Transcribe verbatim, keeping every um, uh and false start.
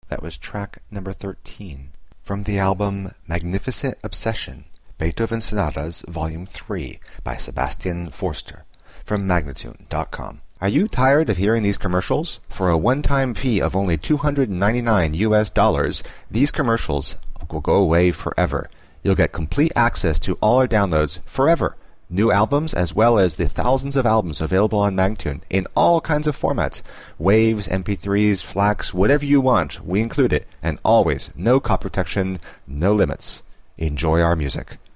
That was track number thirteen. From the album Magnificent Obsession, Beethoven Sonatas Volume three by Sebastian Forster, from Magnatune dot com. Are you tired of hearing these commercials? For a one-time fee of only two hundred ninety-nine U S dollars, these commercials will go away forever. You'll get complete access to all our downloads forever. New albums as well as the thousands of albums available on Magnatune in all kinds of formats. Waves, M P threes, FLACs, whatever you want, we include it. And always, no copy protection, no limits. Enjoy our music.